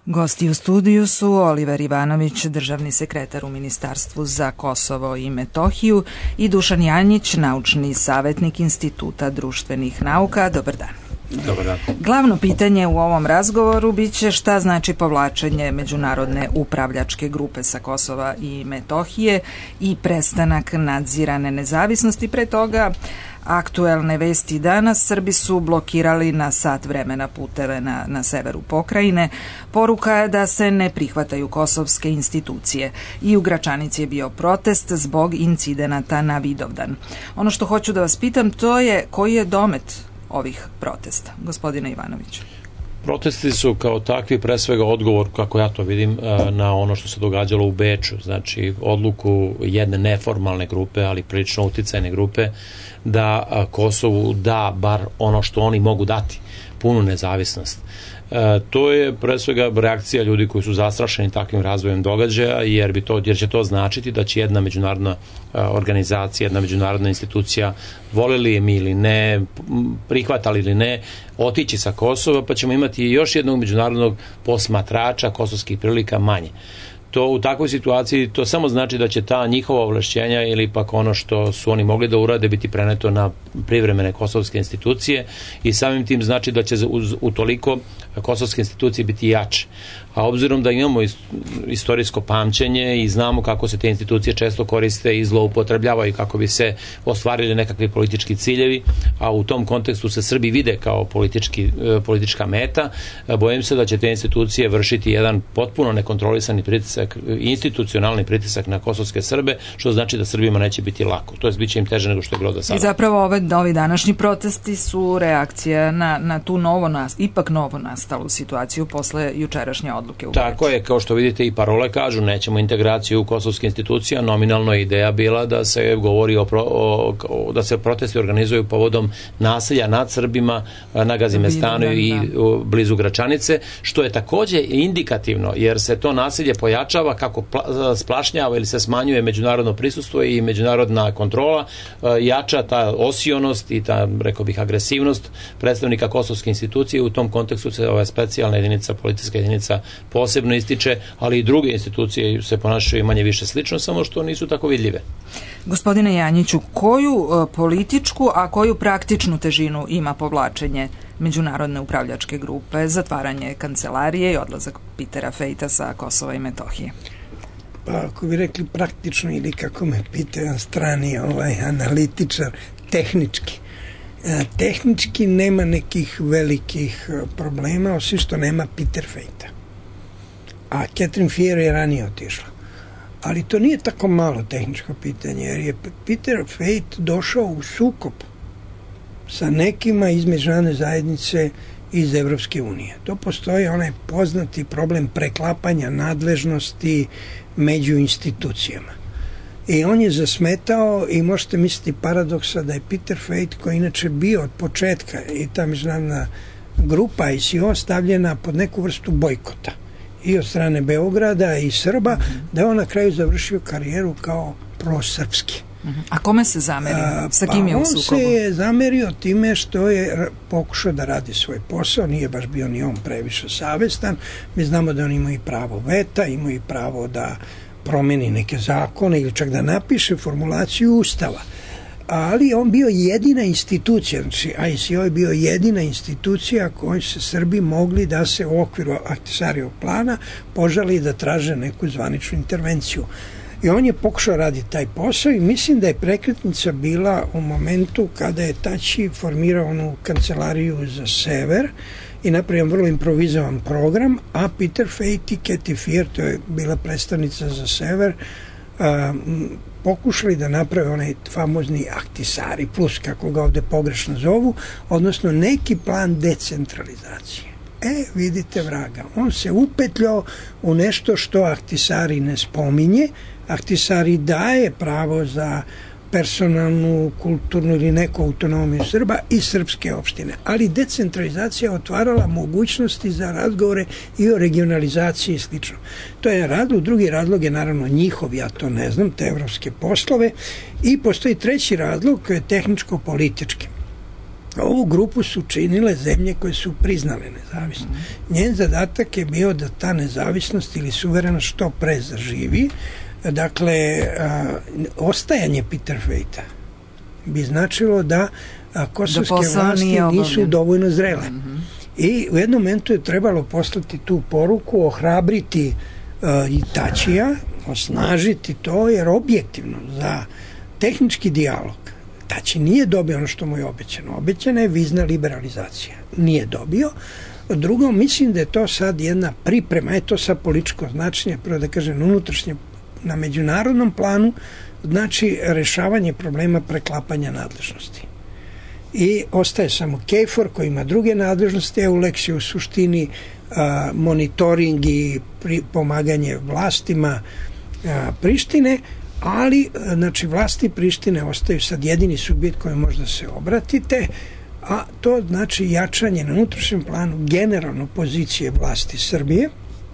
Gosti u studiju su Oliver Ivanović, državni sekretar u Ministarstvu za Kosovo i Metohiju, i Dušan Janjić, naučni savjetnik Instituta društvenih nauka. Dobar dan. Dobar dan. Glavno pitanje u ovom razgovoru biće šta znači povlačenje međunarodne upravljačke grupe sa Kosova i Metohije i prestanak nadzirane nezavisnosti. Pre toga, aktuelne vesti danas: Srbi su blokirali na sat vremena puteve na severu pokrajine. Poruka je da se ne prihvataju kosovske institucije. I u Gračanici je bio protest zbog incidenata na Vidovdan. Ono što hoću da vas pitam, to je koji je domet ovih protesta, gospodine Ivanoviću? Protesti su kao takvi pre svega odgovor, kako ja to vidim, na ono što se događalo u Beču, znači odluku jedne neformalne grupe, ali prilično uticajne grupe, da Kosovu da bar ono što oni mogu dati, punu nezavisnost. To je pre svega reakcija ljudi koji su zastrašeni takvim razvojem događaja, jer će to značiti da će jedna međunarodna organizacija, jedna međunarodna institucija, voleli je mi ili ne, prihvatali ili ne, otići sa Kosova, pa ćemo imati još jednog međunarodnog posmatrača kosovskih prilika manje. To u takvoj situaciji to samo znači da će ta njihova ovlašćenja ili pak ono što su oni mogli da urade biti preneto na privremene kosovske institucije i samim tim znači da će utoliko kosovske institucije biti jače. A obzirom da imamo istorijsko pamćenje i znamo kako se te institucije često koriste i zloupotrebljavaju kako bi se ostvarili nekakvi politički ciljevi, a u tom kontekstu se Srbi vide kao politička meta, bojim se da će te institucije vršiti jedan potpuno nekontrolisani pritisak, institucionalni pritisak na kosovske Srbe, što znači da Srbima neće biti lako. To je biće im teže nego što je bilo do sada. I zapravo ovi današnji protesti su reakcija na tu ipak novo nastalu situaciju posle jučerašnje odluke u Beču. Tako je, kao što vidite i parole kažu, nećemo integraciju u kosovske institucije. Nominalno je ideja bila da se govori da se protesti organizuju povodom nasilja nad Srbima na Gazimestanu i blizu Gračanice, što je takođe indikativno, jer se to nasilje pojačava kako splašnjava ili se smanjuje međunarodno prisustvo i međunarodna kontrola, jača ta osionost i ta, rekao bih, agresivnost predstavnika kosovske institucije. U tom kontekstu se ova specijalna jedinica, policijska jedinica posebno ističe, ali i druge institucije se ponašaju manje više slično, samo što nisu tako vidljive. Gospodine Janjiću, koju političku, a koju praktičnu težinu ima povlačenje međunarodne upravljačke grupe, zatvaranje kancelarije i odlazak Petera Fejta sa Kosova i Metohije? Pa ako bi rekli praktično, ili kako me pitao strani analitičar, tehnički. Tehnički nema nekih velikih problema, osim što nema Peter Fejta. A Catherine Fierro je ranije otišla. Ali to nije tako malo tehničko pitanje, jer je Peter Fejt došao u sukob sa nekima iz međunarodne zajednice iz Evropske unije. To postoji onaj poznati problem preklapanja nadležnosti među institucijama. I on je zasmetao i možete misliti paradoksa da je Peter Fejt, koji inače bio od početka i ta međunarodna grupa ICO stavljena pod neku vrstu bojkota i od strane Beograda i Srba, da je on na kraju završio karijeru kao prosrpski. A kome se zamerio? Sa kim je u sukobu? On se je zamerio time što je pokušao da radi svoj posao, nije baš bio ni on previše savestan. Mi znamo da on ima i pravo veta, ima i pravo da promeni neke zakone ili čak da napiše formulaciju ustava. Ali on bio jedina institucija, znači ICO je bio jedina institucija kojoj se Srbi mogli da se u okviru Ahtisarijevog plana požali da traže neku zvaničnu intervenciju. I on je pokušao raditi taj posao i mislim da je prekretnica bila u momentu kada je Tači formirao onu kancelariju za sever i napravio vrlo improvizovan program, a Peter Fejt i Cathy Fierro, to je bila predstavnica za sever, pokušali da naprave onaj famozni Ahtisari plus, kako ga ovde pogrešno zovu, odnosno neki plan decentralizacije. Vidite vraga, on se upetljao u nešto što Ahtisari ne spominje. Ahtisari daje pravo za personalnu, kulturnu ili neku autonomiju Srba i srpske opštine. Ali decentralizacija otvarala mogućnosti za razgovore i o regionalizaciji i slično. To je razlog. Drugi razlog je naravno njihov, ja to ne znam, te evropske poslove. I postoji treći razlog koji je tehničko-politički. Ovu grupu su činile zemlje koje su priznale nezavisnost. Njen zadatak je bio da ta nezavisnost ili suverenost što pre zaživi. Dakle, ostajanje Peterfejta bi značilo da kosovske vlasti nisu dovoljno zrele. I u jednom momentu je trebalo poslati tu poruku, ohrabriti i Tačija, osnažiti to, jer objektivno za tehnički dijalog Tači nije dobio ono što mu je obećano. Obećana je vizna liberalizacija. Nije dobio. Drugo, mislim da je to sad jedna priprema, je to sad političko značenje, prvo da kažem unutrašnje na međunarodnom planu, znači rešavanje problema preklapanja nadležnosti. I ostaje samo KFOR koji ima druge nadležnosti, EULEX je u suštini monitoring i pomaganje vlastima Prištine, ali znači vlasti Prištine ostaju sad jedini subjekt koji možda se obratite, a to znači jačanje na unutrašnjem planu generalno pozicije vlasti Srbije,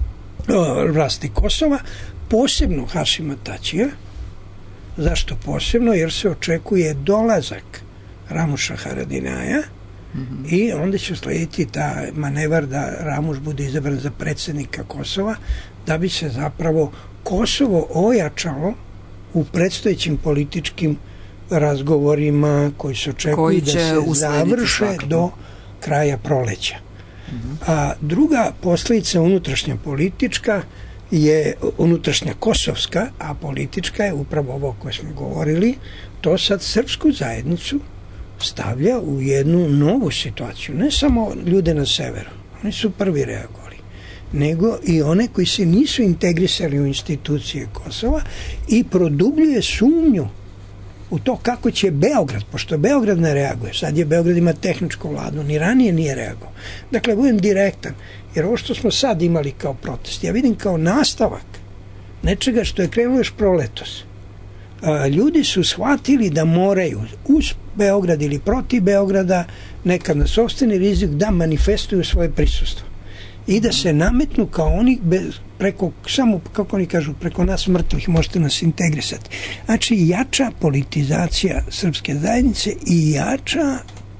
vlasti Kosova, posebno Hašima Tačija. Zašto posebno? Jer se očekuje dolazak Ramuša Haradinaja i onda će slediti ta manevar da Ramuš bude izabran za predsjednika Kosova, da bi se zapravo Kosovo ojačalo u predstojećim političkim razgovorima koji se očekuju da se završe do kraja proleća. A druga posljedica unutrašnja politička je unutrašnja kosovska, a politička je upravo ovo koje smo govorili, to sad srpsku zajednicu stavlja u jednu novu situaciju. Ne samo ljude na severu, oni su prvi reagovali, nego i one koji se nisu integrisali u institucije Kosova i produbljuje sumnju u to kako će Beograd, pošto Beograd ne reaguje, sad je Beograd ima tehničku vladu, ni ranije nije reagovao. Dakle, budem direktan, jer ovo što smo sad imali kao protest, ja vidim kao nastavak nečega što je krenulo još proletos. Ljudi su shvatili da moraju uz Beograd ili protiv Beograda, nekad na sopstveni rizik, da manifestuju svoje prisustvo i da se nametnu kao oni preko, samo, kako oni kažu, preko nas mrtvih možete nas integrisati. Znači, jača politizacija srpske zajednice i jača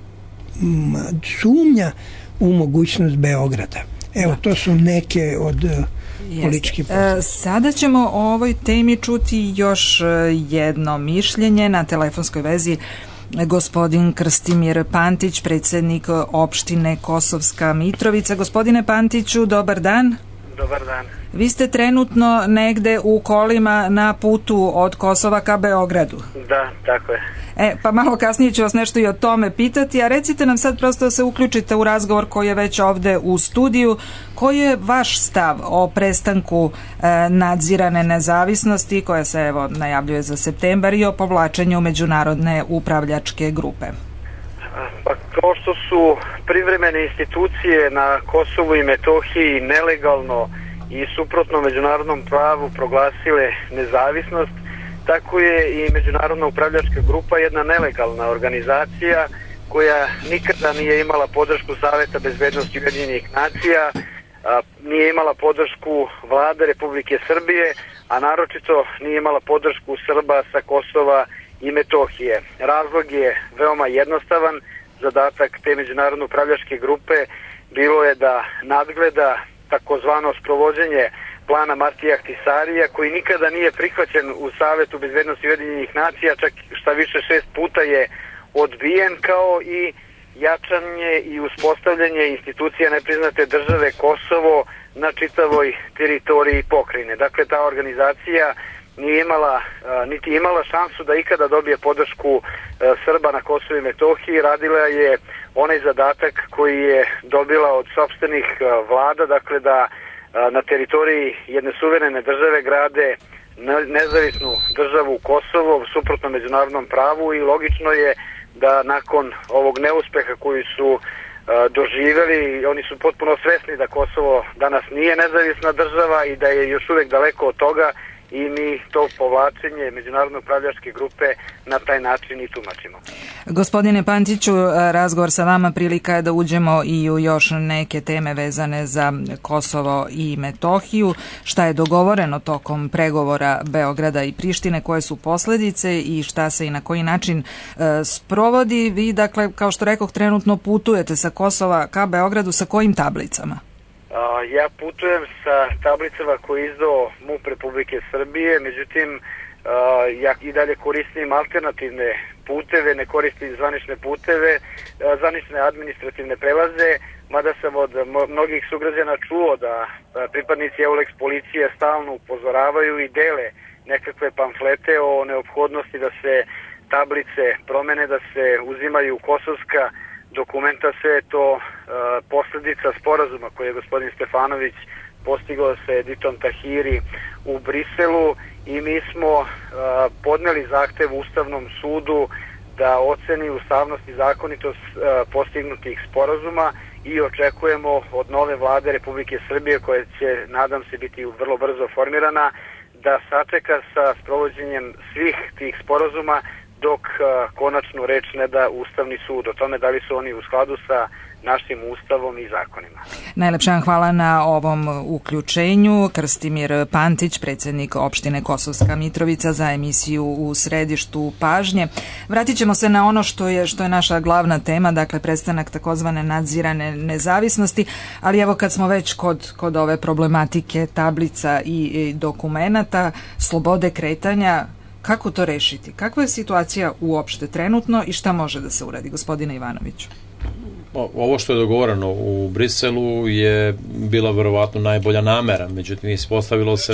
sumnja u mogućnost Beograda. Evo, to su neke od političkih poslova. Sada ćemo o ovoj temi čuti još jedno mišljenje na telefonskoj vezi. Gospodin Krstimir Pantić, predsjednik opštine Kosovska Mitrovica. Gospodine Pantiću, dobar dan. Dobar dan. Vi ste trenutno negde u kolima na putu od Kosova ka Beogradu. Da, tako je. Pa malo kasnije ću vas nešto i o tome pitati, a recite nam sad prosto da se uključite u razgovor koji je već ovde u studiju. Koji je vaš stav o prestanku nadzirane nezavisnosti koja se evo najavljuje za septembar i o povlačenju međunarodne upravljačke grupe? Pa kao što su privremene institucije na Kosovu i Metohiji nelegalno i suprotno međunarodnom pravu proglasile nezavisnost, tako je i međunarodna upravljačka grupa jedna nelegalna organizacija koja nikada nije imala podršku Saveta bezbednosti Ujedinjenih nacija, nije imala podršku vlade Republike Srbije, a naročito nije imala podršku Srba sa Kosova i Metohije. Razlog je veoma jednostavan. Zadatak te međunarodne upravljačke grupe bilo je da nadgleda takozvano sprovođenje plana Martija Ahtisarija, koji nikada nije prihvaćen u Savetu bezbednosti Ujedinjenih nacija, čak šta više 6 puta je odbijen, kao i jačanje i uspostavljanje institucija nepriznate države Kosovo na čitavoj teritoriji pokrajine. Dakle, ta organizacija nije imala, niti imala šansu da ikada dobije podršku Srba na Kosovu i Metohiji. Radila je onaj zadatak koji je dobila od sopstvenih vlada, dakle da na teritoriji jedne suverene države grade nezavisnu državu Kosovo suprotno međunarodnom pravu i logično je da nakon ovog neuspeha koji su doživjeli, oni su potpuno svesni da Kosovo danas nije nezavisna država i da je još uvek daleko od toga i mi to povlačenje međunarodne upravljačke grupe na taj način i tumačimo. Gospodine Pantiću, razgovor sa vama prilika je da uđemo i u još neke teme vezane za Kosovo i Metohiju. Šta je dogovoreno tokom pregovora Beograda i Prištine, koje su posledice i šta se i na koji način sprovodi? Vi, dakle, kao što rekoh, trenutno putujete sa Kosova ka Beogradu sa kojim tablicama? Ja putujem sa tablicama koje je izdao MUP Republike Srbije, međutim ja i dalje koristim alternativne puteve, ne koristim zvanične puteve, zvanične administrativne prelaze, mada sam od mnogih sugrađana čuo da pripadnici EULEX policije stalno upozoravaju i dele nekakve pamflete o neophodnosti da se tablice promene, da se uzimaju kosovska dokumenta. Sve je to posledica sporazuma koji je gospodin Stefanović postigao sa Editom Tahiri u Briselu i mi smo podneli zahtev Ustavnom sudu da oceni ustavnost i zakonitost postignutih sporazuma i očekujemo od nove vlade Republike Srbije, koja će, nadam se, biti vrlo brzo formirana, da sačeka sa sprovođenjem svih tih sporazuma dok konačnu reč ne da Ustavni sud o tome da li su oni u skladu sa našim ustavom i zakonima. Najlepša vam hvala na ovom uključenju. Krstimir Pantić, predsjednik opštine Kosovska Mitrovica, za emisiju U središtu pažnje. Vratit ćemo se na ono što je naša glavna tema, dakle prestanak takozvane nadzirane nezavisnosti, ali evo kad smo već kod ove problematike tablica i dokumenata, slobode kretanja, kako to rešiti? Kakva je situacija uopšte trenutno i šta može da se uradi, gospodine Ivanoviću? Ovo što je dogovoreno u Briselu je bila verovatno najbolja namera, međutim ispostavilo se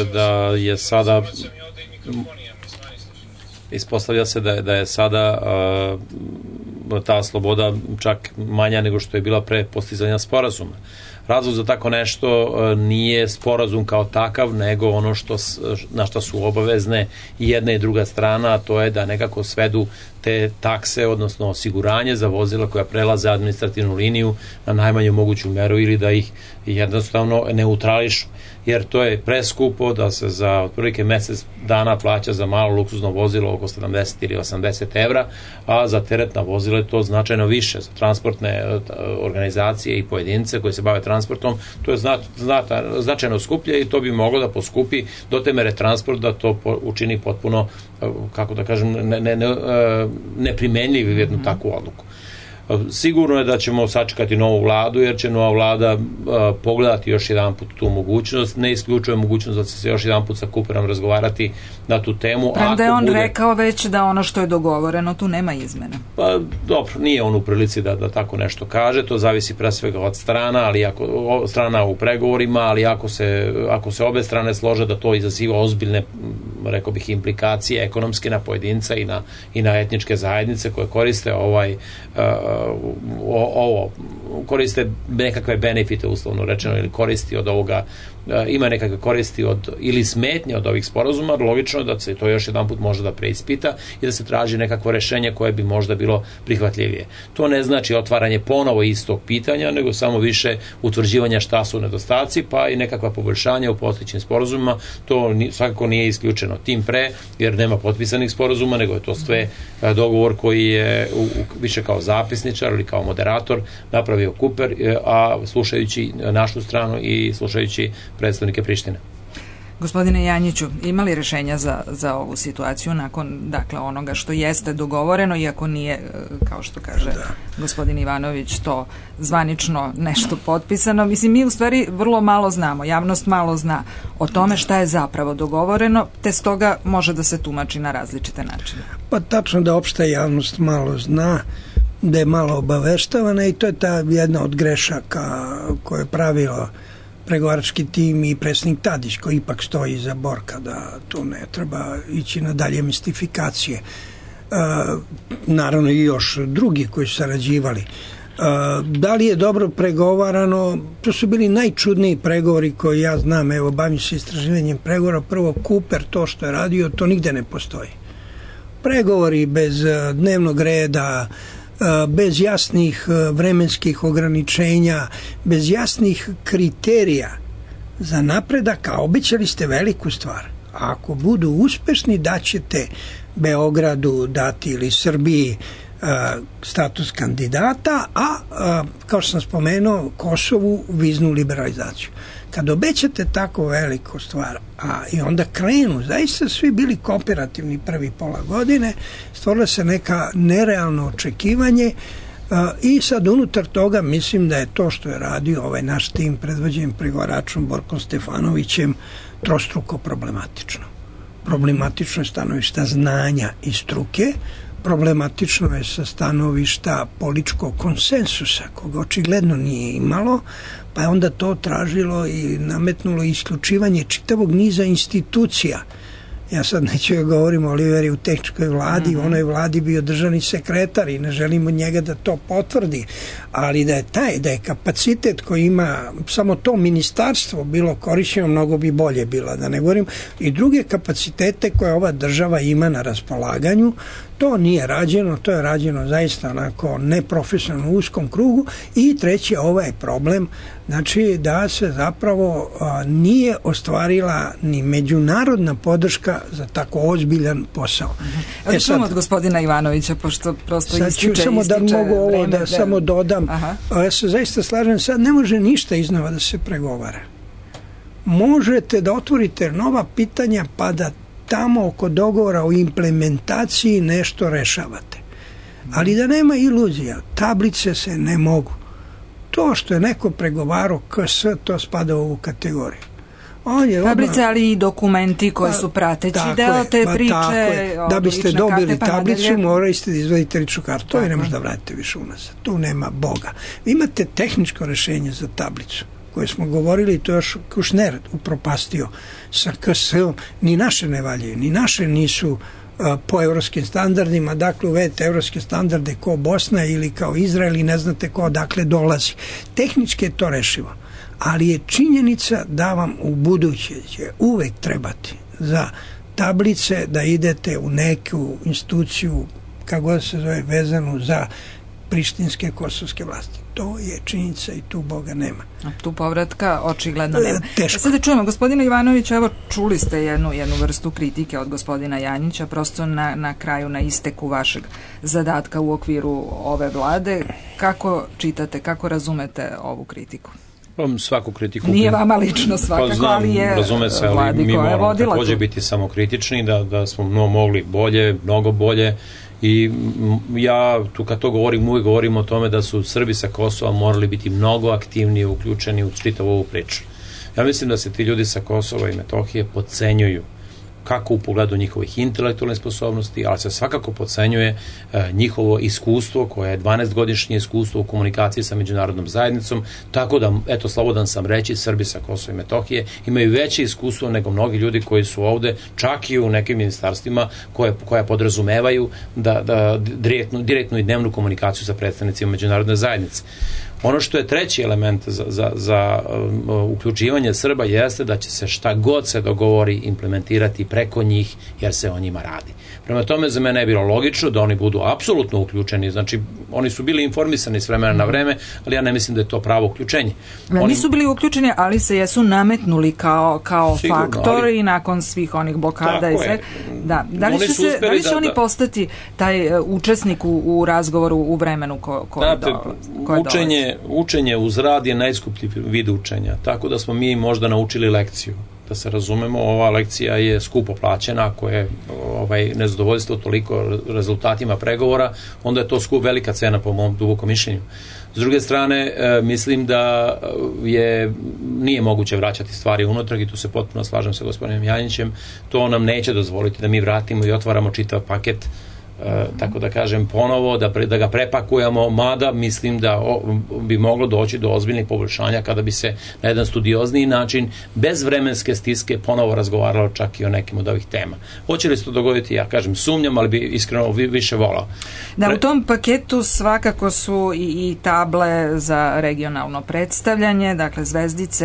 da je sada ta sloboda čak manja nego što je bila pre postizanja sporazuma. Razlog za tako nešto nije sporazum kao takav, nego ono na što su obavezne i jedna i druga strana, a to je da nekako svedu te takse, odnosno osiguranje za vozila koja prelaze administrativnu liniju na najmanju moguću meru ili da ih jednostavno neutrališu. Jer to je preskupo da se za otprilike mesec dana plaća za malo luksuzno vozilo oko 70 ili 80 evra, a za teretna vozila je to značajno više. Za transportne organizacije i pojedince koji se bave transportom to je značajno skuplje i to bi moglo da poskupi do te mere transport da to učini potpuno, kako da kažem, neprimenljiv jednu takvu odluku. Sigurno je da ćemo sačekati novu vladu, jer će nova vlada pogledati još jedan put tu mogućnost. Ne isključuje mogućnost da će se još jedan put sa Cooperom razgovarati na tu temu. Premda je on rekao već da ono što je dogovoreno, tu nema izmena. Pa dobro, nije on u prilici da tako nešto kaže, to zavisi pre svega od strana, strana u pregovorima, ali ako se obe strane slože da to izaziva ozbiljne, rekao bih, implikacije ekonomske na pojedinca i na etničke zajednice koje koriste koriste nekakve benefite, uslovno rečeno, ili koristi od ovoga, ima nekakve koristi ili smetnje od ovih sporazuma, logično da se to još jedan put može da preispita i da se traži nekakvo rešenje koje bi možda bilo prihvatljivije. To ne znači otvaranje ponovo istog pitanja, nego samo više utvrđivanja šta su nedostaci, pa i nekakva poboljšanja u postojećim sporazumima. To svakako nije isključeno, tim pre, jer nema potpisanih sporazuma, nego je to sve dogovor koji je više kao zapisničar ili kao moderator napravio Cooper, a slušajući našu stranu i slušajući predstavnike Prištine. Gospodine Janjiću, ima li rešenja za ovu situaciju nakon, dakle, onoga što jeste dogovoreno, iako nije, kao što kaže gospodin Ivanović, to zvanično nešto potpisano? Mislim, mi u stvari vrlo malo znamo, javnost malo zna o tome šta je zapravo dogovoreno, te stoga može da se tumači na različite načine. Pa tačno da opšta javnost malo zna, da je malo obaveštavana i to je ta jedna od grešaka koje je pravilo pregovarački tim i predsjednik Tadić, koji ipak stoji iza Borka, da tu ne treba ići na dalje mistifikacije. Naravno i još drugi koji su sarađivali. Da li je dobro pregovarano? To su bili najčudniji pregovori koji ja znam, evo, bavim se istraživanjem pregovora. Prvo, Cooper, to što je radio, to nigde ne postoji. Pregovori bez dnevnog reda, bez jasnih vremenskih ograničenja, bez jasnih kriterija za napredak, a obećali ste veliku stvar, ako budu uspešni, da ćete Beogradu dati ili Srbiji status kandidata, a kao što sam spomenuo, Kosovu viznu liberalizaciju. Kad obećate tako veliku stvar, i onda krenu, zaista svi bili kooperativni prvi pola godine, stvorilo se neka nerealno očekivanje i sad unutar toga mislim da je to što je radio ovaj naš tim predvođen pregovaračom Borkom Stefanovićem trostruko problematično. Problematično je stanovišta znanja i struke, problematično je sa stanovišta političkog konsensusa, koga očigledno nije imalo, pa je onda to tražilo i nametnulo isključivanje čitavog niza institucija. Ja sad neću govorim o Oliveri u tehničkoj vladi, u onoj vladi bio državni sekretar i ne želimo njega da to potvrdi, ali da je kapacitet koji ima samo to ministarstvo bilo korišćeno, mnogo bi bolje bilo, da ne govorim, i druge kapacitete koje ova država ima na raspolaganju. To nije rađeno, to je rađeno zaista onako neprofesionalno u uskom krugu. I treći, ovaj problem, znači da se zapravo nije ostvarila ni međunarodna podrška za tako ozbiljan posao. Čujemo od gospodina Ivanovića, pošto prosto ističe samo da mogu ovo vreme, da samo dodam. Ja se zaista slažem, sad ne može ništa iznova da se pregovara. Možete da otvorite nova pitanja pa da tamo oko dogovora o implementaciji nešto rešavate. Ali da nema iluzija, tablice se ne mogu. To što je neko pregovarao KS, to spada u ovu kategoriju. Tablice, ali i dokumenti koji su prateći deo te priče. Da biste dobili tablicu, morali ste da izvadite ličnu kartu. To i ne može da vratite više unazad. Tu nema Boga. Vi imate tehničko rešenje za tablicu koje smo govorili, to još Kušner upropastio sa KS-om, ni naše ne valjaju, ni naše nisu po evropskim standardima, dakle uvedete evropske standarde kao Bosna ili kao Izrael i ne znate ko odakle dolazi. Tehnički je to rešivo, ali je činjenica da vam u buduće će uvek trebati za tablice da idete u neku instituciju, kako god se zove, vezanu za prištinske kosovske vlasti. To je činjenica i tu Boga nema. Tu povratka očigledno nema. Teško. Sada čujemo gospodina Ivanovića, evo čuli ste jednu vrstu kritike od gospodina Janjića, prosto na kraju, na isteku vašeg zadatka u okviru ove vlade. Kako čitate, kako razumete ovu kritiku? Svaku kritiku. Nije vama lično svakako, ali je razume se, ali mi moramo također biti samokritični, da smo mogli bolje, mnogo bolje. I ja tu kad to govorim, uvijek govorim o tome da su Srbi sa Kosova morali biti mnogo aktivnije uključeni u čitavu ovu priču. Ja mislim da se ti ljudi sa Kosova i Metohije podcenjuju, kako u pogledu njihovih intelektualnih sposobnosti, ali se svakako podcenjuje njihovo iskustvo, koje je 12-godišnje iskustvo u komunikaciji sa međunarodnom zajednicom, tako da, eto, slobodan sam reći, Srbi sa Kosova i Metohije imaju veće iskustvo nego mnogi ljudi koji su ovde, čak i u nekim ministarstvima koja podrazumevaju da direktnu i dnevnu komunikaciju sa predstavnicima međunarodne zajednice. Ono što je treći element za uključivanje Srba jeste da će se šta god se dogovori implementirati preko njih, jer se o njima radi. Prema tome, za mene je bilo logično da oni budu apsolutno uključeni, znači oni su bili informisani s vremena na vreme, ali ja ne mislim da je to pravo uključenje. Nisu bili uključeni, ali se jesu nametnuli kao sigurno, faktor i nakon svih onih blokada i sve. Da li će oni postati taj učesnik u razgovoru u vremenu koje dolazi? Učenje uz rad je najskuplji vid učenja, tako da smo mi možda naučili lekciju. Da se razumemo, ova lekcija je skupo plaćena, ako je nezadovoljstvo toliko rezultatima pregovora, onda je to velika cena po mom dubokom mišljenju. S druge strane, mislim da nije moguće vraćati stvari unutrag i tu se potpuno slažem sa gospodinom Janjićem. To nam neće dozvoliti da mi vratimo i otvaramo čitav paket, tako da kažem ponovo, da ga prepakujemo, mada mislim da bi moglo doći do ozbiljnih poboljšanja kada bi se na jedan studiozniji način, bez vremenske stiske, ponovo razgovaralo čak i o nekim od ovih tema. Hoće li se to dogoditi, ja kažem sumnjam, ali bi iskreno više volao. Da, u tom paketu svakako su i table za regionalno predstavljanje, dakle zvezdice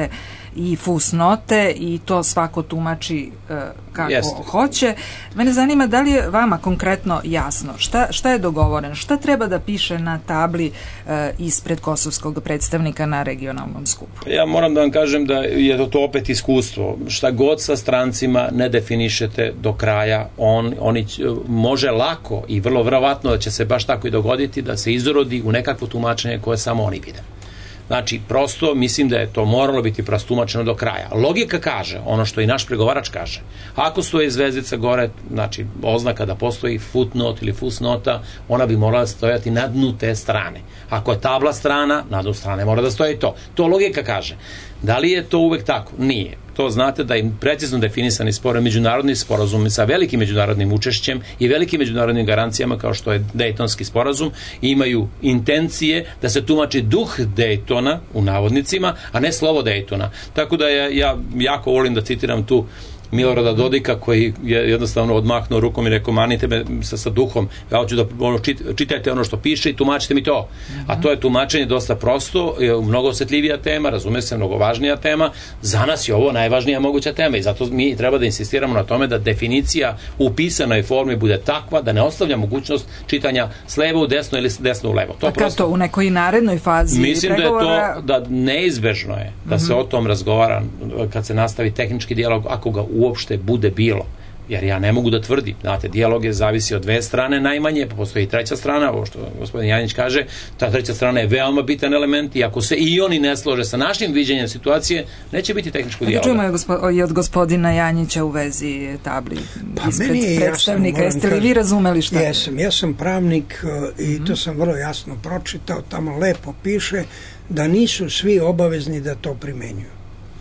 i fusnote i to svako tumači kako hoće. Mene zanima da li je vama konkretno jasno šta je dogovoreno, šta treba da piše na tabli ispred kosovskog predstavnika na regionalnom skupu? Ja moram da vam kažem da je to opet iskustvo. Šta god sa strancima ne definišete do kraja, oni može lako i vrlo verovatno da će se baš tako i dogoditi da se izrodi u nekakvo tumačenje koje samo oni vide. Znači, prosto mislim da je to moralo biti prastumačeno do kraja. Logika kaže, ono što i naš pregovarač kaže, ako stoji zvezdica gore, znači oznaka da postoji footnote ili fusnota, ona bi morala stojati na dnu te strane. Ako je tabla strana, na dnu strane mora da stoji to. To logika kaže. Da li je to uvek tako? Nije. To znate da je precizno definisani međunarodni sporazum sa velikim međunarodnim učešćem i velikim međunarodnim garancijama kao što je Dejtonski sporazum imaju intencije da se tumači duh Dejtona u navodnicima, a ne slovo Dejtona. Tako da ja jako volim da citiram tu Milorada Dodika koji je jednostavno odmahnuo rukom i rekao manite me sa duhom, ja hoću da čitajte ono što piše i tumačite mi to. A to je tumačenje dosta prosto, mnogo osjetljivija tema, razume se, mnogo važnija tema. Za nas je ovo najvažnija moguća tema i zato mi treba da insistiramo na tome da definicija u pisanoj formi bude takva da ne ostavlja mogućnost čitanja s leva u desno ili s desno u levo. A kad to u nekoj narednoj fazi mislim pregovora... da je to, da neizbežno je da se o tom razgovara kad se nastavi tehnički dijalog, ako ga uopšte bude bilo. Jer ja ne mogu da tvrdim. Znate, dijalog je zavisi od dve strane najmanje, pa postoji i treća strana, ovo što gospodin Janjić kaže, ta treća strana je veoma bitan element i ako se i oni ne slože sa našim viđenjem situacije, neće biti tehničkog dijaloga. Čujemo i od gospodina Janjića u vezi tabli ispred predstavnika. Jeste li vi razumeli šta je? Ja sam pravnik i to sam vrlo jasno pročitao, tamo lepo piše da nisu svi obavezni da to primenjuju.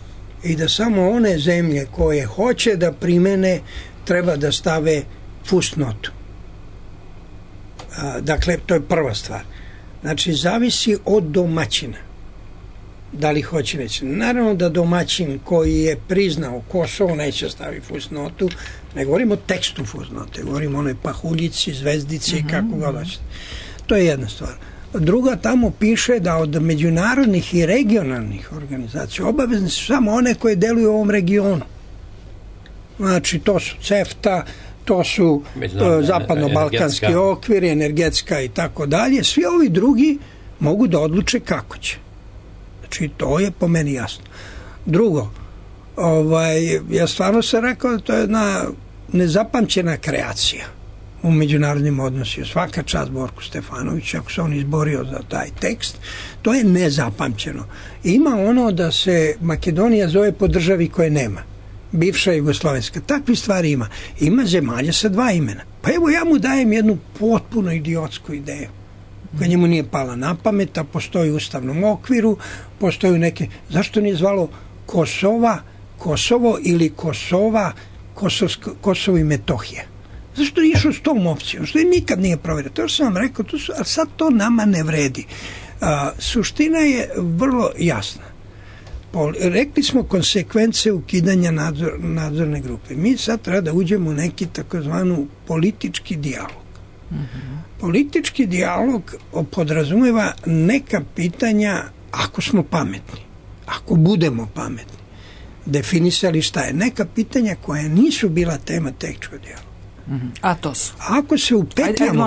I da samo one zemlje koje hoće da primene treba da stave fusnotu. Dakle, to je prva stvar. Znači, zavisi od domaćina. Da li hoće već. Naravno da domaćin koji je priznao Kosovo neće staviti fusnotu, ne govorimo o tekstu fusnote, govorimo o onoj pahuljici, zvezdici, kako god hoćete. To je jedna stvar. Druga, tamo piše da od međunarodnih i regionalnih organizacija obavezne su samo one koje deluju u ovom regionu. Znači, to su CEFTA, to su zapadno-balkanski okvir, energetska i tako dalje. Svi ovi drugi mogu da odluče kako će. Znači, to je po meni jasno. Drugo, ja stvarno sam rekao da to je jedna nezapamćena kreacija u međunarodnim odnosima. Svaka čast Borku Stefanoviću, ako se on izborio za taj tekst, to je nezapamćeno. Ima ono da se Makedonija zove po državi koje nema. Bivša Jugoslovenska. Takvi stvari ima. Ima zemalja sa dva imena. Pa evo ja mu dajem jednu potpuno idiotsku ideju koja njemu nije pala na pamet, a postoji u ustavnom okviru, postoji neke... Zašto nije zvalo Kosovo ili Kosovo i Metohija? Zašto je išao s tom opcijom? Što je nikad nije provjerio? To sam vam rekao, ali sad to nama ne vredi. Suština je vrlo jasna. Rekli smo konsekvence ukidanja nadzorne grupe. Mi sad treba da uđemo u neki takozvanu politički dijalog. Politički dijalog podrazumeva neka pitanja ako smo pametni, ako budemo pametni, definisali šta je. Neka pitanja koja nisu bila tema tehničkog dijaloga. A to su? Ako se upetljamo,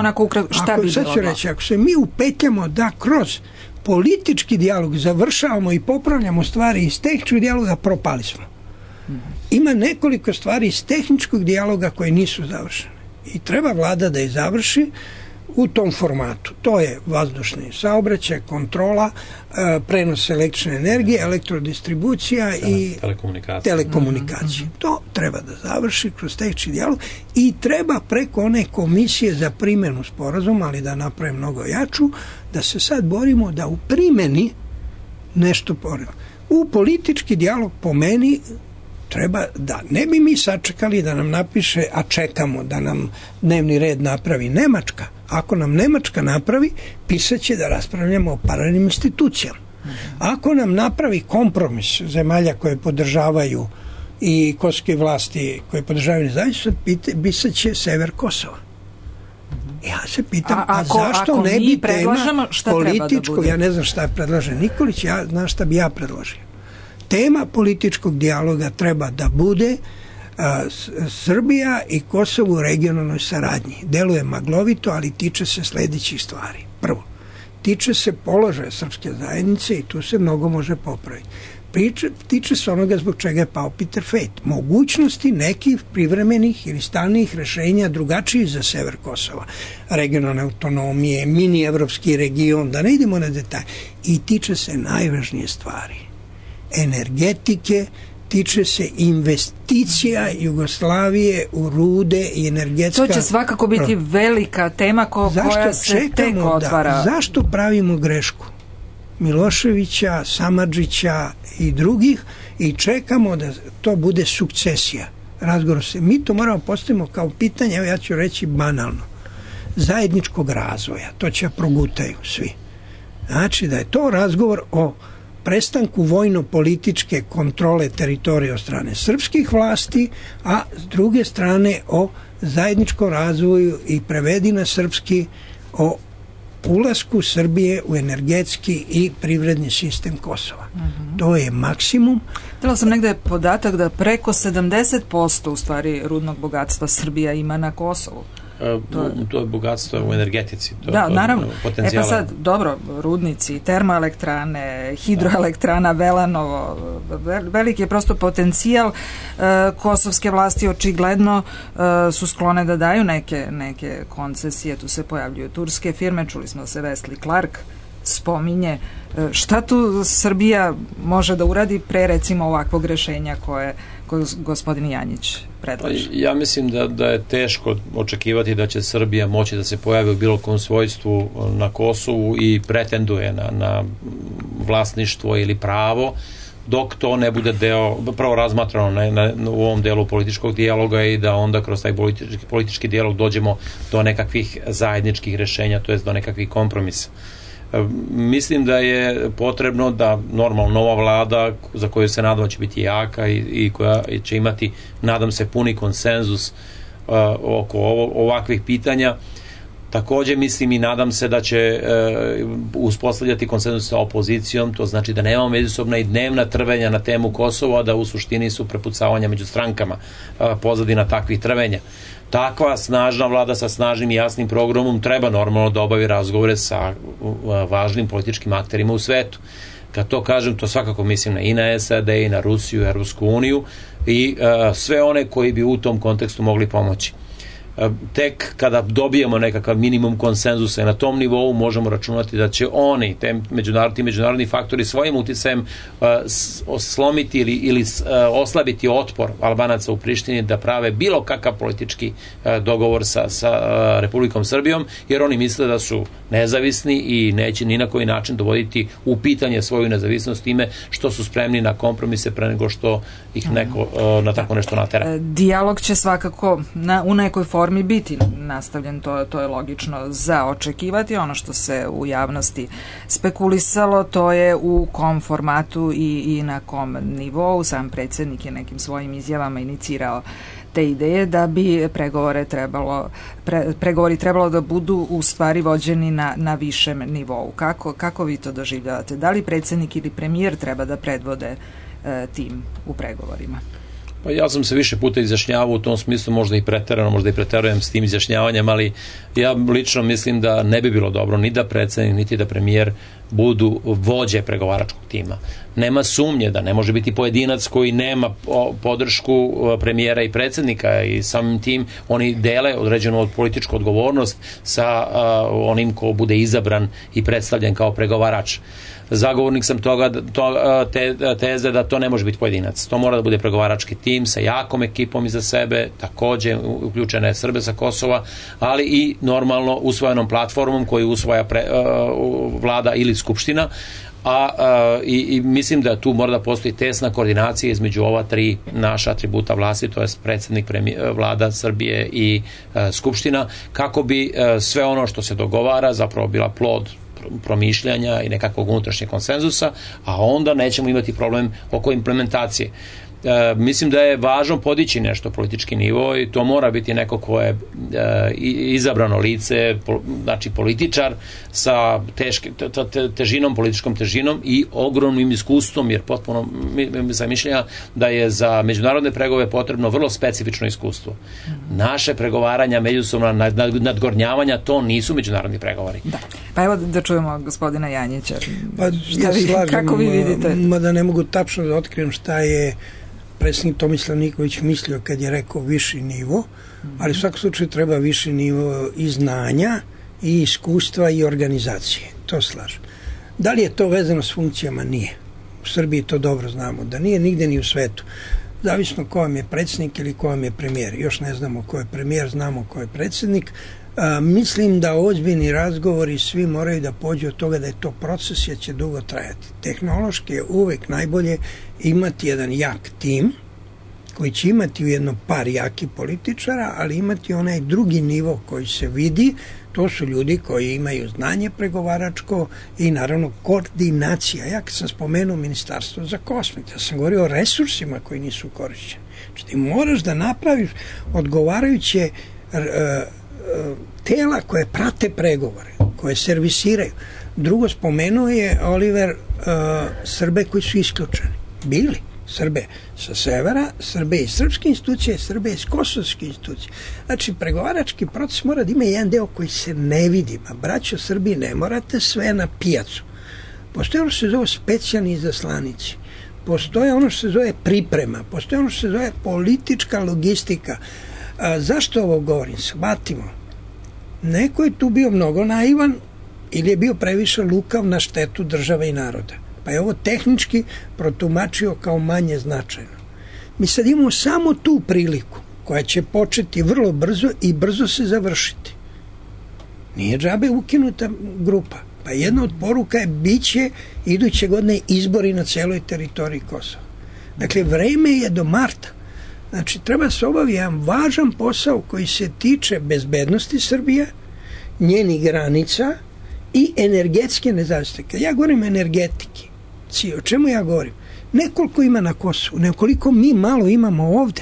ako se mi upetljamo da kroz politički dijalog završavamo i popravljamo stvari iz tehničkog dijaloga, propali smo. Ima nekoliko stvari iz tehničkog dijaloga koje nisu završene. I treba vlada da je završi u tom formatu. To je vazdušni saobraćaj, kontrola, prenos električne energije, elektrodistribucija i telekomunikacije. To treba da završi kroz tehnički dijalog i treba preko one komisije za primjenu sporazuma, ali da napravi mnogo jaču, da se sad borimo da u primjeni nešto porimo. U politički dijalog po meni treba da ne bi mi sačekali da nam napiše, a čekamo da nam dnevni red napravi Nemačka. Ako nam Nemačka napravi, pisaće da raspravljamo o paralelnim institucijama. Ako nam napravi kompromis zemalja koje podržavaju i kosovske vlasti koje podržavaju nezavisnost, pisaće sever Kosova. Ja se pitam, a zašto ne bi tema političko, ja ne znam šta predlaže Nikolić, ja znam šta bi ja predložio. tema političkog dijaloga treba da bude Srbija i Kosovo u regionalnoj saradnji. Deluje maglovito, ali tiče se sledećih stvari. Prvo, tiče se položaja srpske zajednice i tu se mnogo može popraviti. Tiče se onoga zbog čega je pao Peter Fejt. Mogućnosti nekih privremenih ili stalnih rešenja drugačijih za sever Kosova. Regionalne autonomije, mini evropski region, da ne idemo na detalje. I tiče se najvažnije stvari. Energetike, tiče se investicija Jugoslavije u rude i energetska... To će svakako biti velika tema koja se tek otvara. Zašto pravimo grešku Miloševića, Samardžića i drugih i čekamo da to bude sukcesija? Razgovor se. Mi to moramo postaviti kao pitanje, evo ja ću reći banalno, zajedničkog razvoja. To će progutaju svi. Znači da je to razgovor o prestanku vojno-političke kontrole teritorije od strane srpskih vlasti, a s druge strane o zajedničkom razvoju i prevedi na srpski o ulasku Srbije u energetski i privredni sistem Kosova. To je maksimum. Htjela sam negde podatak da preko 70% u stvari rudnog bogatstva Srbija ima na Kosovu. To je bogatstvo u energetici. Naravno. Pa sad, dobro, rudnici, termoelektrane, hidroelektrana Velanovo, veliki je prosto potencijal. Kosovske vlasti očigledno su sklone da daju neke koncesije, tu se pojavljuju turske firme, čuli smo se Wesley Clark spominje. Šta tu Srbija može da uradi pre recimo ovakvog rešenja koje gospodin Janjić predlaže? Ja mislim da je teško očekivati da će Srbija moći da se pojavi u bilo kom svojstvu na Kosovu i pretenduje na vlasništvo ili pravo, dok to ne bude prvo razmatrano u ovom delu političkog dijaloga i da onda kroz taj politički dijalog dođemo do nekakvih zajedničkih rešenja, to jest do nekakvih kompromisa. Mislim da je potrebno da normalno nova vlada, za koju se nadam će biti jaka i koja će imati, nadam se, puni konsenzus oko ovakvih pitanja. Takođe mislim i nadam se da će uspostavljati konsenzus sa opozicijom, to znači da nemamo međusobna i dnevna trvenja na temu Kosova, da u suštini su prepucavanja među strankama pozadina takvih trvenja. Takva snažna vlada sa snažnim i jasnim programom treba normalno da obavi razgovore sa važnim političkim akterima u svetu. Kad to kažem, to svakako mislim i na SAD, i na Rusiju, i Evropsku uniju i sve one koji bi u tom kontekstu mogli pomoći. Tek kada dobijemo nekakav minimum konsenzusa i na tom nivou možemo računati da će oni, ti međunarodni faktori svojim uticajem slomiti ili oslabiti otpor Albanaca u Prištini da prave bilo kakav politički dogovor sa Republikom Srbijom, jer oni misle da su nezavisni i neće ni na koji način dovoditi u pitanje svoju nezavisnost time što su spremni na kompromise pre nego što ih neko na tako nešto natera. Dijalog će svakako u nekoj formi biti nastavljen, to je logično za očekivati. Ono što se u javnosti spekulisalo, to je u kom formatu i na kom nivou. Sam predsjednik je nekim svojim izjavama inicirao te ideje da bi pregovori trebalo da budu u stvari vođeni na višem nivou. Kako vi to doživljavate? Da li predsjednik ili premijer treba da predvode tim u pregovorima? Pa ja sam se više puta izjašnjavao u tom smislu, možda i preterujem s tim izjašnjavanjem, ali ja lično mislim da ne bi bilo dobro ni da predsjednik, niti da premijer budu vođe pregovaračkog tima. Nema sumnje da ne može biti pojedinac koji nema podršku premijera i predsjednika i samim tim oni dele određenu političku odgovornost sa onim ko bude izabran i predstavljen kao pregovarač. Zagovornik sam teze da to ne može biti pojedinac. To mora da bude pregovarački tim sa jakom ekipom iza sebe, takođe uključene Srbe sa Kosova, ali i normalno usvojenom platformom koju usvaja vlada ili skupština, i mislim da tu mora da postoji tesna koordinacija između ova tri naša atributa vlasti, to je predsjednik vlada Srbije i skupština, kako bi sve ono što se dogovara zapravo bila plod promišljanja i nekakvog unutrašnjeg konsenzusa, a onda nećemo imati problem oko implementacije. mislim da je važno podići nešto politički nivo i to mora biti neko ko je izabrano lice, znači političar sa težinom, političkom težinom i ogromnim iskustvom, jer potpuno sam mišljenja da je za međunarodne pregovore potrebno vrlo specifično iskustvo. Naše pregovaranja, međusobna nadgornjavanja, to nisu međunarodni pregovori. Da. Pa evo da čujemo gospodina Janjića. Pa ja slažem, kako vi vidite? Mada ne mogu tačno da otkrijem šta je predsjednik Tomislav Nikolić mislio kad je rekao viši nivo, ali u svakom slučaju treba viši nivo i znanja, i iskustva, i organizacije. To slažem. Da li je to vezano s funkcijama? Nije. U Srbiji to dobro znamo, da nije nigde ni u svetu. Zavisno ko vam je predsjednik ili ko vam je premijer. Još ne znamo ko je premijer, znamo ko je predsjednik. Mislim da ozbiljni razgovori svi moraju da pođu od toga da je to proces jer će dugo trajati. Tehnološki je uvek najbolje imati jedan jak tim koji će imati ujedno par jakih političara, ali imati onaj drugi nivo koji se vidi, to su ljudi koji imaju znanje pregovaračko i naravno koordinacija. Ja kad sam spomenuo Ministarstvo za kosmet, ja sam govorio o resursima koji nisu korišćeni. Znači ti moraš da napraviš odgovarajuće tela koje prate pregovore, koje servisiraju. Drugo, spomenuo je Oliver Srbe koji su isključeni. Bili Srbe sa severa, Srbe iz srpske institucije, Srbe iz kosovske institucije. Znači, pregovarački proces mora da ima jedan deo koji se ne vidi. Ma, braćo Srbi, ne morate sve na pijacu. Postoje ono što se zove specijalni izaslanici. Postoje ono što se zove priprema. Postoje ono što se zove politička logistika. Zašto ovo govorim? Shvatimo. Neko je tu bio mnogo naivan ili je bio previše lukav na štetu države i naroda. Pa je ovo tehnički protumačio kao manje značajno. Mi sad imamo samo tu priliku koja će početi vrlo brzo i brzo se završiti. Nije džabe ukinuta grupa. Pa jedna od poruka je biće iduće godine izbori na celoj teritoriji Kosova. Dakle, vreme je do marta. Znači, treba se obaviti jedan važan posao koji se tiče bezbednosti Srbije, njenih granica i energetske nezavisnosti. Kad ja govorim o energetiki, o čemu ja govorim? Nekoliko ima na Kosovu, nekoliko mi malo imamo ovde.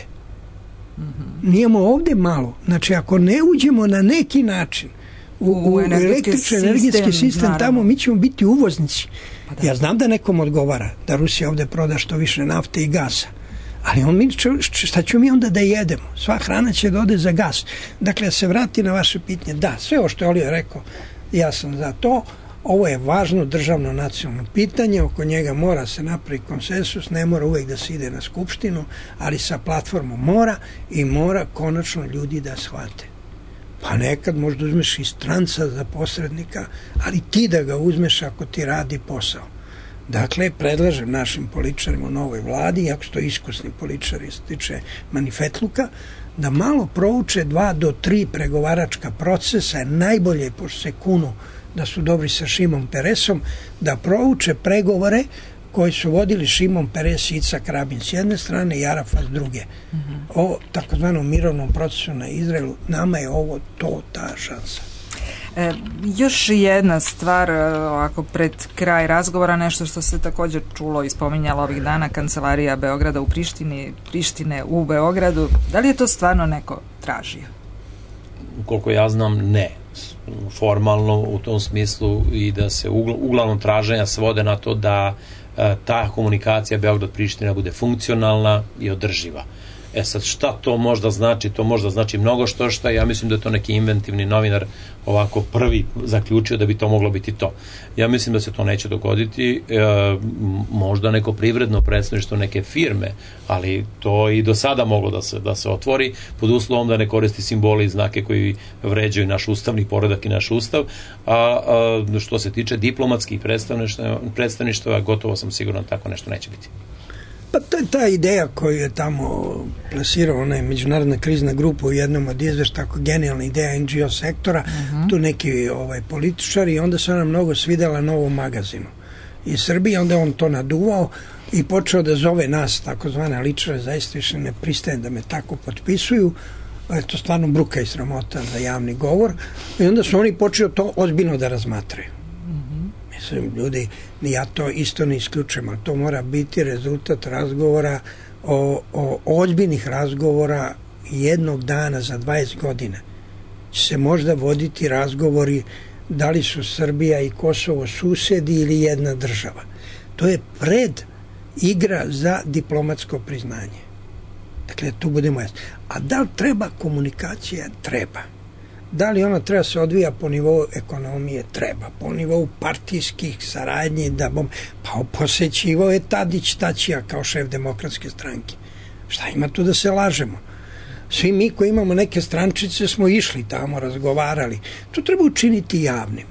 Nijemo ovde malo. Znači, ako ne uđemo na neki način u električni energetski sistem tamo, mi ćemo biti uvoznici. Pa da. Ja znam da nekom odgovara da Rusija ovde proda što više nafte i gasa. Ali šta ćemo mi onda da jedemo? Sva hrana će da ode za gas. Dakle, da se vrati na vaše pitanje. Da, sve ovo što je Olio rekao, ja sam za to. Ovo je važno državno nacionalno pitanje, oko njega mora se napraviti konsensus, ne mora uvek da se ide na skupštinu, ali sa platformom mora i mora konačno ljudi da shvate. Pa nekad možda uzmeš i stranca za posrednika, ali ti da ga uzmeš ako ti radi posao. Dakle, predlažem našim političarima u novoj vladi, iako su to iskusni političari se tiče manifetluka, da malo prouče 2 do 3 pregovaračka procesa, najbolje, pošto se kunu da su dobri sa Šimom Peresom, da prouče pregovore koji su vodili Šimon Peres i Icak Rabin s jedne strane i Arafat s druge. O takozvanom mirovnom procesu na Izraelu, nama je ovo ta šansa. Još jedna stvar, ovako pred kraj razgovora, nešto što se također čulo i spominjalo ovih dana, Kancelarija Beograda u Prištine u Beogradu. Da li je to stvarno neko tražio? Koliko ja znam, ne. Formalno u tom smislu i da se uglavnom traženja svode na to da ta komunikacija Beograd-Priština bude funkcionalna i održiva. Sad, šta to možda znači? To možda znači mnogo što ja mislim da je to neki inventivni novinar ovako prvi zaključio da bi to moglo biti to. Ja mislim da se to neće dogoditi, možda neko privredno predstavništvo neke firme, ali to i do sada moglo da se otvori pod uslovom da ne koristi simbole i znake koji vređaju naš ustavni poredak i naš ustav, a što se tiče diplomatskih predstavništva, gotovo sam siguran tako nešto neće biti. Pa to je ta ideja koju je tamo plasirao onaj međunarodna krizna grupa u jednom od izveštaja, tako genijalna ideja NGO sektora, tu neki političari, i onda se ona mnogo svidela Novom magazinu iz Srbije, onda on to naduvao i počeo da zove nas, takozvane ličare, zaista više ne pristaje da me tako potpisuju, to stvarno bruka i sramota za javni govor, i onda su oni počeli to ozbiljno da razmatraju. Mislim, ljudi, ja to isto ne isključujem, ali to mora biti rezultat razgovora o ozbiljnih razgovora jednog dana za 20 godina će se možda voditi razgovori da li su Srbija i Kosovo susedi ili jedna država. To je pred igra za diplomatsko priznanje. Dakle, tu budemo jasni. A da li treba komunikacija? Treba. Da li ona treba se odvija po nivou ekonomije? Treba. Po nivou partijskih saradnji, pa posećivao je Tadić Tačija kao šef Demokratske stranke. Šta ima tu da se lažemo? Svi mi koji imamo neke strančice smo išli tamo, razgovarali. To treba učiniti javnim.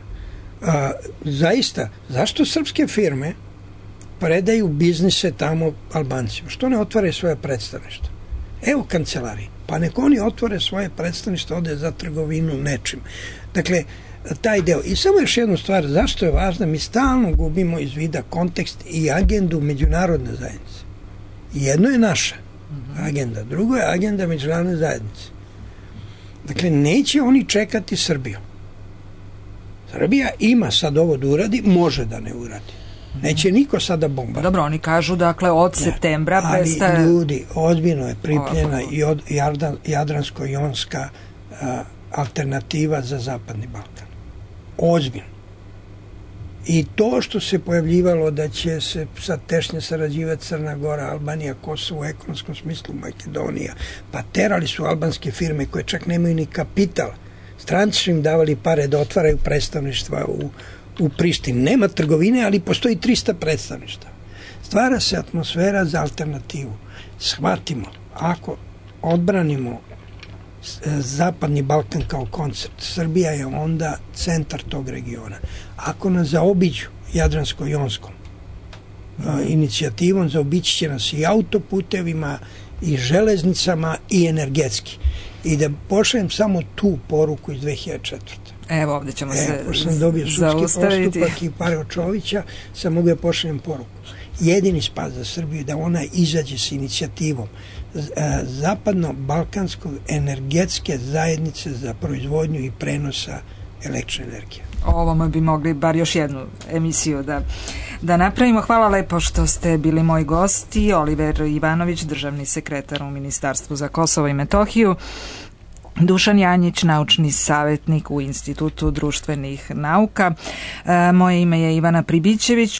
Zaista, zašto srpske firme predaju biznise tamo Albancima? Što ne otvaraju svoje predstavništvo? Evo kancelarije. Pa neko oni otvore svoje predstavništvo, ode za trgovinu nečim. Dakle, taj deo. I samo još jednu stvar, zašto je važno? Mi stalno gubimo iz vida kontekst i agendu međunarodne zajednice. Jedno je naša agenda, drugo je agenda međunarodne zajednice. Dakle, neće oni čekati Srbiju. Srbija ima sad ovo da uradi, može da ne uradi. Neće niko sada bomba. Dobro, oni kažu, dakle, od septembra prestaje... Ali ljudi, ozbiljno je pripremljena i Jadransko-jonska alternativa za Zapadni Balkan. Ozbiljno. I to što se pojavljivalo da će se sad tešnje sarađivati Crna Gora, Albanija, Kosovo u ekonomskom smislu, Makedonija, pa terali su albanske firme koje čak nemaju ni kapital. Stranci su im davali pare da otvaraju predstavništva u Prištini. Nema trgovine, ali postoji 300 predstavništva. Stvara se atmosfera za alternativu. Shvatimo, ako odbranimo Zapadni Balkan kao koncept, Srbija je onda centar tog regiona. Ako nas zaobiđu Jadransko-jonskom inicijativom, zaobići će nas i autoputevima, i železnicama, i energetski. I da pošaljem samo tu poruku iz 2004. Evo, ovdje ćemo se pošto sam dobio sudski postupak i pare od Čovića, sam mogu da pošaljem poruku. Jedini spas za Srbiju da ona izađe s inicijativom zapadno-balkanskog energetske zajednice za proizvodnju i prenosa električne energije. O ovome bi mogli bar još jednu emisiju da napravimo. Hvala lepo što ste bili moji gosti. Oliver Ivanović, državni sekretar u Ministarstvu za Kosovo i Metohiju, Dušan Janjić, naučni savjetnik u Institutu društvenih nauka. Moje ime je Ivana Pribićević.